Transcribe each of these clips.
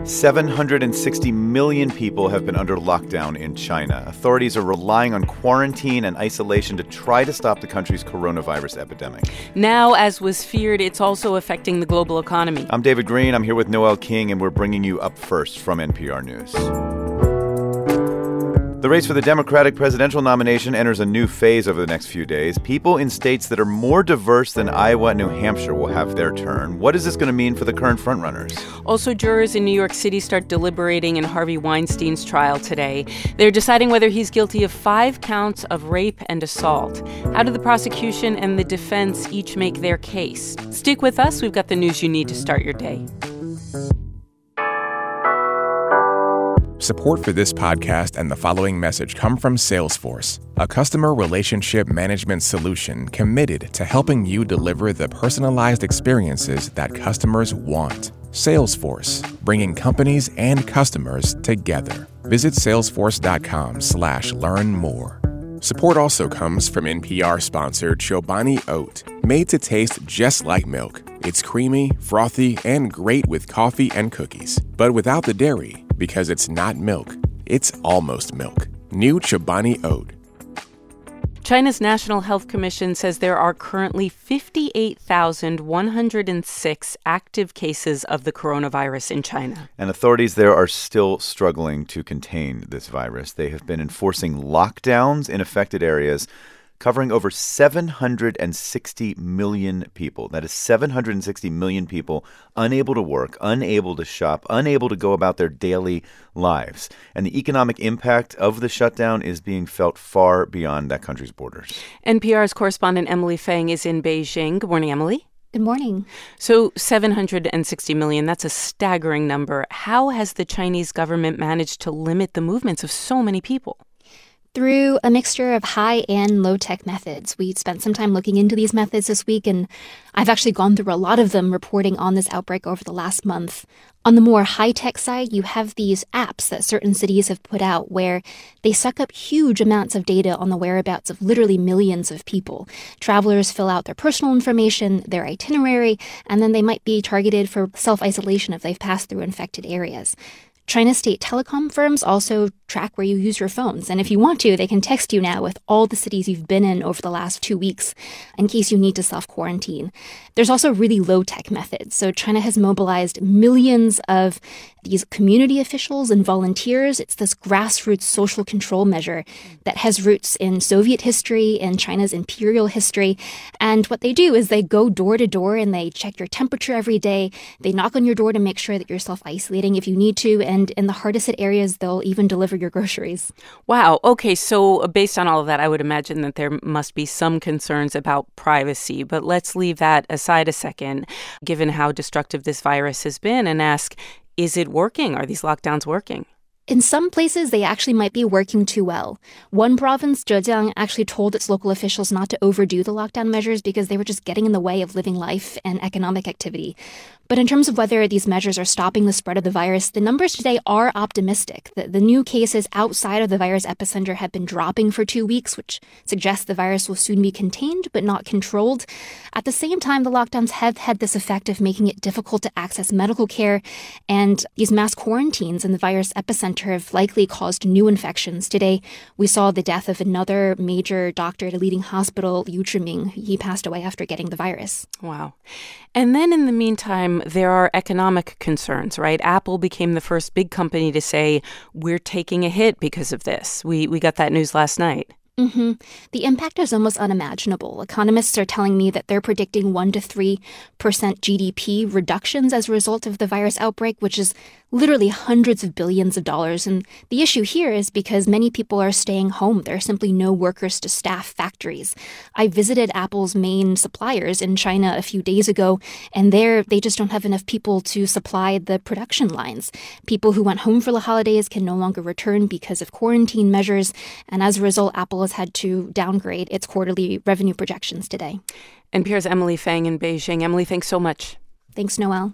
760 million people have been under lockdown in China. Authorities are relying on quarantine and isolation to try to stop the country's coronavirus epidemic. Now, as was feared, it's also affecting the global economy. I'm David Green. I'm here with Noel King, and we're bringing you Up First from NPR News. The race for the Democratic presidential nomination enters a new phase over the next few days. People in states that are more diverse than Iowa and New Hampshire will have their turn. What is this going to mean for the current frontrunners? Also, jurors in New York City start deliberating in Harvey Weinstein's trial today. They're deciding whether he's guilty of 5 counts of rape and assault. How do the prosecution and the defense each make their case? Stick with us. We've got the news you need to start your day. Support for this podcast and the following message come from Salesforce, a customer relationship management solution committed to helping you deliver the personalized experiences that customers want. Salesforce, bringing companies and customers together. Visit salesforce.com/learn more. Support also comes from NPR-sponsored Chobani Oat, made to taste just like milk. It's creamy, frothy, and great with coffee and cookies, but without the dairy, because it's not milk. It's almost milk. New Chobani Oat. China's National Health Commission says there are currently 58,106 active cases of the coronavirus in China. And authorities there are still struggling to contain this virus. They have been enforcing lockdowns in affected areas, covering over 760 million people. That is 760 million people unable to work, unable to shop, unable to go about their daily lives. And the economic impact of the shutdown is being felt far beyond that country's borders. NPR's correspondent Emily Feng is in Beijing. Good morning, Emily. Good morning. So 760 million, that's a staggering number. How has the Chinese government managed to limit the movements of so many people? Through a mixture of high and low-tech methods. We spent some time looking into these methods this week, and I've actually gone through a lot of them reporting on this outbreak over the last month. On the more high-tech side, you have these apps that certain cities have put out where they suck up huge amounts of data on the whereabouts of literally millions of people. Travelers fill out their personal information, their itinerary, and then they might be targeted for self-isolation if they've passed through infected areas. China's state telecom firms also track where you use your phones. And if you want to, they can text you now with all the cities you've been in over the last 2 weeks in case you need to self-quarantine. There's also really low-tech methods. So China has mobilized millions of these community officials and volunteers. It's this grassroots social control measure that has roots in Soviet history, in China's imperial history. And what they do is they go door to door and they check your temperature every day. They knock on your door to make sure that you're self-isolating if you need to. And in the hardest hit areas, they'll even deliver your groceries. Wow. Okay. So based on all of that, I would imagine that there must be some concerns about privacy. But let's leave that aside a second, given how destructive this virus has been, and ask, is it working? Are these lockdowns working? In some places, they actually might be working too well. One province, Zhejiang, actually told its local officials not to overdo the lockdown measures because they were just getting in the way of living life and economic activity. But in terms of whether these measures are stopping the spread of the virus, the numbers today are optimistic. The new cases outside of the virus epicenter have been dropping for 2 weeks, which suggests the virus will soon be contained but not controlled. At the same time, the lockdowns have had this effect of making it difficult to access medical care, and these mass quarantines in the virus epicenter have likely caused new infections. Today, we saw the death of another major doctor at a leading hospital, Liu Zhiming. He passed away after getting the virus. Wow. And then in the meantime, there are economic concerns, right? Apple became the first big company to say, we're taking a hit because of this. We got that news last night. Mm-hmm. The impact is almost unimaginable. Economists are telling me that they're predicting 1% to 3% GDP reductions as a result of the virus outbreak, which is literally hundreds of billions of dollars. And the issue here is because many people are staying home. There are simply no workers to staff factories. I visited Apple's main suppliers in China a few days ago, and there they just don't have enough people to supply the production lines. People who went home for the holidays can no longer return because of quarantine measures, and as a result, Apple has had to downgrade its quarterly revenue projections today. NPR's Emily Feng in Beijing. Emily, thanks so much. Thanks, Noel.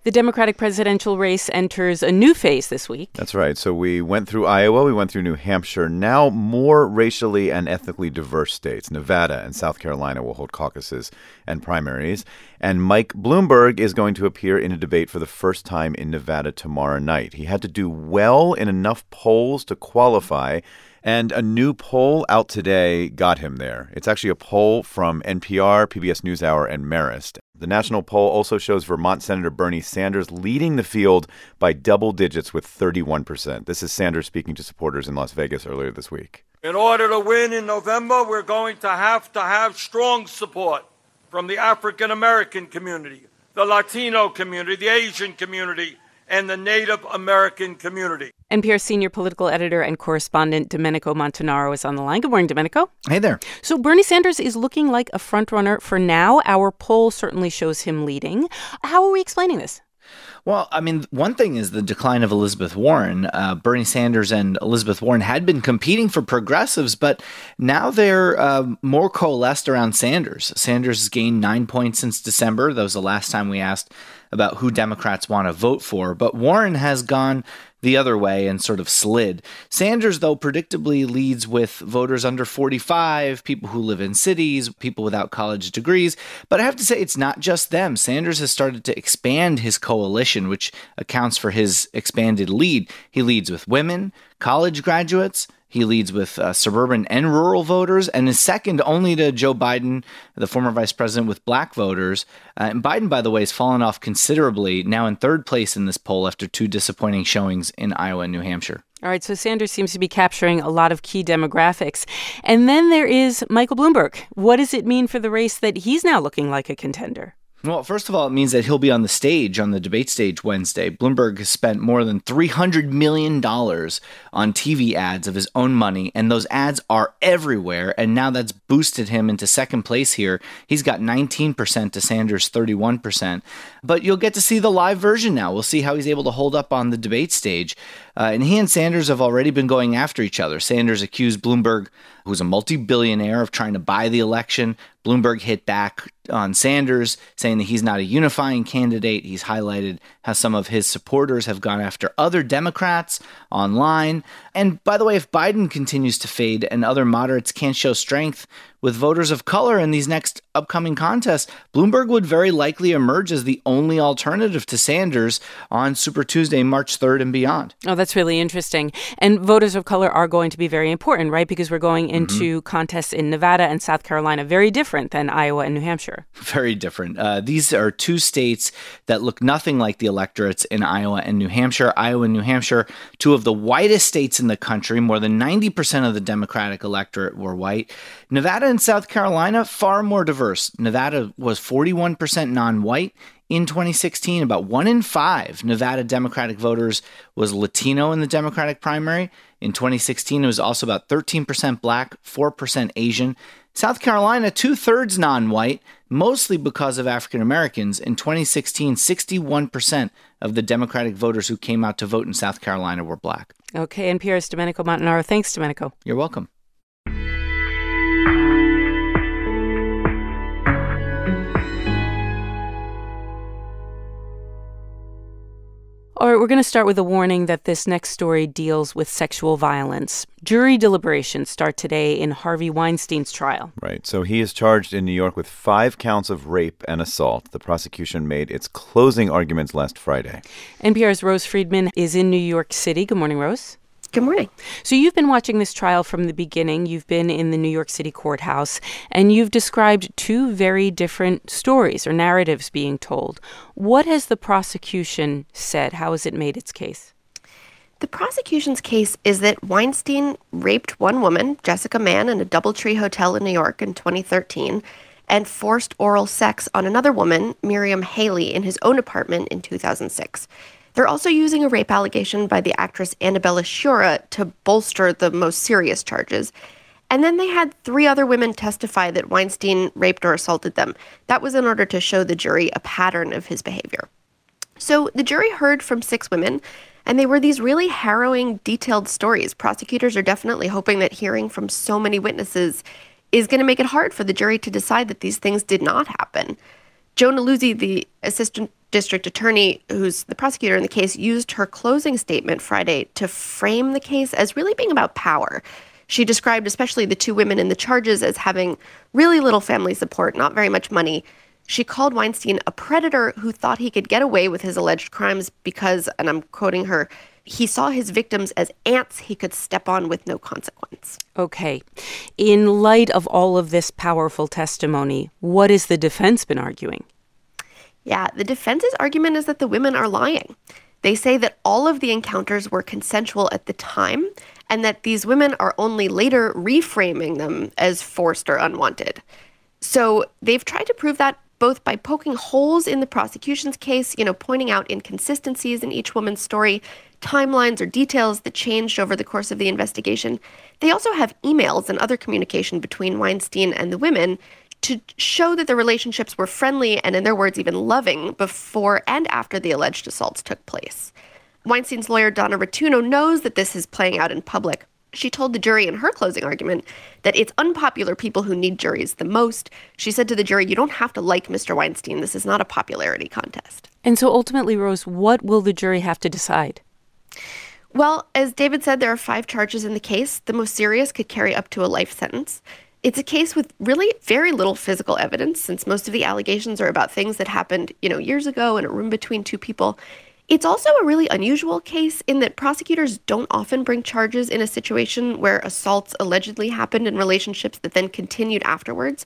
The Democratic presidential race enters a new phase this week. That's right. So we went through Iowa, we went through New Hampshire. Now more racially and ethnically diverse states, Nevada and South Carolina, will hold caucuses and primaries. And Mike Bloomberg is going to appear in a debate for the first time in Nevada tomorrow night. He had to do well in enough polls to qualify, and a new poll out today got him there. It's actually a poll from NPR, PBS NewsHour, and Marist. The national poll also shows Vermont Senator Bernie Sanders leading the field by double digits with 31%. This is Sanders speaking to supporters in Las Vegas earlier this week. In order to win in November, we're going to have strong support from the African American community, the Latino community, the Asian community, and the Native American community. NPR senior political editor and correspondent Domenico Montanaro is on the line. Good morning, Domenico. Hey there. So Bernie Sanders is looking like a frontrunner for now. Our poll certainly shows him leading. How are we explaining this? Well, I mean, one thing is the decline of Elizabeth Warren. Bernie Sanders and Elizabeth Warren had been competing for progressives, but now they're more coalesced around Sanders. Sanders has gained 9 points since December. That was the last time we asked about who Democrats want to vote for. But Warren has gone the other way and sort of slid. Sanders, though, predictably leads with voters under 45, people who live in cities, people without college degrees. But I have to say, it's not just them. Sanders has started to expand his coalition, which accounts for his expanded lead. He leads with women, college graduates. He leads with suburban and rural voters, and is second only to Joe Biden, the former vice president, with black voters. And Biden, by the way, has fallen off considerably, now in third place in this poll after two disappointing showings in Iowa and New Hampshire. All right, so Sanders seems to be capturing a lot of key demographics. And then there is Michael Bloomberg. What does it mean for the race that he's now looking like a contender? Well, first of all, it means that he'll be on the stage, on the debate stage Wednesday. Bloomberg has spent more than $300 million on TV ads of his own money, and those ads are everywhere, and now that's boosted him into second place here. He's got 19% to Sanders' 31%. But you'll get to see the live version now. We'll see how he's able to hold up on the debate stage. And he and Sanders have already been going after each other. Sanders accused Bloomberg, who's a multi-billionaire, of trying to buy the election. Bloomberg hit back on Sanders, saying that he's not a unifying candidate. He's highlighted how some of his supporters have gone after other Democrats online. And by the way, if Biden continues to fade and other moderates can't show strength with voters of color in these next upcoming contests, Bloomberg would very likely emerge as the only alternative to Sanders on Super Tuesday, March 3rd and beyond. Oh, that's really interesting. And voters of color are going to be very important, right? Because we're going into contests in Nevada and South Carolina, very different than Iowa and New Hampshire. Very different. These are two states that look nothing like the electorates in Iowa and New Hampshire. Iowa and New Hampshire, two of the whitest states in the country. More than 90% of the Democratic electorate were white. Nevada and South Carolina, far more diverse. Nevada was 41% non-white in 2016. About 1 in 5 Nevada Democratic voters was Latino in the Democratic primary. In 2016, it was also about 13% black, 4% Asian. South Carolina, 2/3 non-white, mostly because of African Americans. In 2016, 61% of the Democratic voters who came out to vote in South Carolina were black. Okay, NPR's Domenico Montanaro. Thanks, Domenico. You're welcome. All right, we're going to start with a warning that this next story deals with sexual violence. Jury deliberations start today in Harvey Weinstein's trial. Right. So he is charged in New York with 5 counts of rape and assault. The prosecution made its closing arguments last Friday. NPR's Rose Friedman is in New York City. Good morning, Rose. Good morning. So you've been watching this trial from the beginning. You've been in the New York City courthouse, and you've described two very different stories or narratives being told. What has the prosecution said? How has it made its case? The prosecution's case is that Weinstein raped one woman, Jessica Mann, in a DoubleTree hotel in New York in 2013, and forced oral sex on another woman, Miriam Haley, in his own apartment in 2006. They're also using a rape allegation by the actress Annabella Sciorra to bolster the most serious charges. And then they had 3 other women testify that Weinstein raped or assaulted them. That was in order to show the jury a pattern of his behavior. So the jury heard from 6 women, and they were these really harrowing, detailed stories. Prosecutors are definitely hoping that hearing from so many witnesses is going to make it hard for the jury to decide that these things did not happen. Joan Aluzzi, the assistant district attorney who's the prosecutor in the case, used her closing statement Friday to frame the case as really being about power. She described especially the two women in the charges as having really little family support, not very much money. She called Weinstein a predator who thought he could get away with his alleged crimes because, and I'm quoting her, he saw his victims as ants he could step on with no consequence. Okay. In light of all of this powerful testimony, what has the defense been arguing? Yeah, the defense's argument is that the women are lying. They say that all of the encounters were consensual at the time and that these women are only later reframing them as forced or unwanted. So they've tried to prove that both by poking holes in the prosecution's case, pointing out inconsistencies in each woman's story, timelines or details that changed over the course of the investigation. They also have emails and other communication between Weinstein and the women to show that the relationships were friendly and, in their words, even loving before and after the alleged assaults took place. Weinstein's lawyer, Donna Rotuno, knows that this is playing out in public. She told the jury in her closing argument that it's unpopular people who need juries the most. She said to the jury, you don't have to like Mr. Weinstein. This is not a popularity contest. And so ultimately, Rose, what will the jury have to decide? Well, as David said, there are 5 charges in the case. The most serious could carry up to a life sentence. It's a case with really very little physical evidence, since most of the allegations are about things that happened, years ago in a room between two people. It's also a really unusual case in that prosecutors don't often bring charges in a situation where assaults allegedly happened in relationships that then continued afterwards.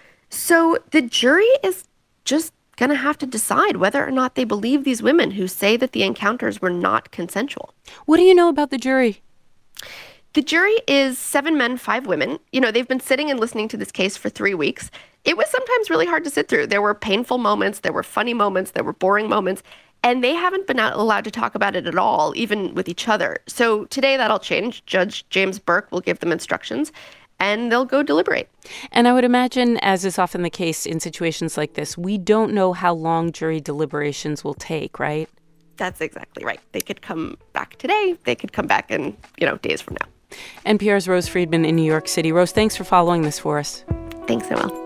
So the jury is just going to have to decide whether or not they believe these women who say that the encounters were not consensual. What do you know about the jury? The jury is 7 men, 5 women. They've been sitting and listening to this case for 3 weeks. It was sometimes really hard to sit through. There were painful moments, there were funny moments, there were boring moments, and they haven't been allowed to talk about it at all, even with each other. So today that'll change. Judge James Burke will give them instructions, and they'll go deliberate. And I would imagine, as is often the case in situations like this, we don't know how long jury deliberations will take, right? That's exactly right. They could come back today. They could come back in, days from now. NPR's Rose Friedman in New York City. Rose, thanks for following this for us. Thanks, Noelle.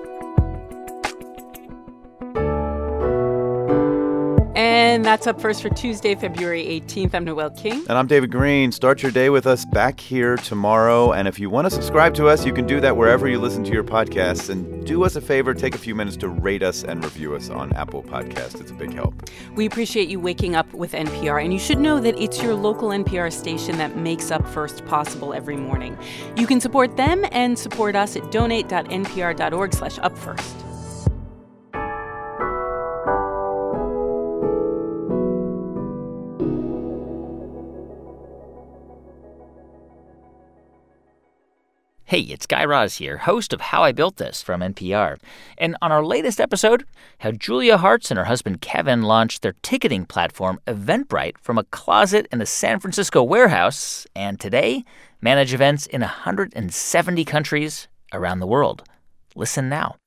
And that's Up First for Tuesday, February 18th. I'm Noelle King. And I'm David Greene. Start your day with us back here tomorrow. And if you want to subscribe to us, you can do that wherever you listen to your podcasts. And do us a favor, take a few minutes to rate us and review us on Apple Podcasts. It's a big help. We appreciate you waking up with NPR. And you should know that it's your local NPR station that makes Up First possible every morning. You can support them and support us at donate.npr.org/upfirst. Hey, it's Guy Raz here, host of How I Built This from NPR. And on our latest episode, how Julia Hartz and her husband Kevin launched their ticketing platform Eventbrite from a closet in a San Francisco warehouse, and today manage events in 170 countries around the world. Listen now.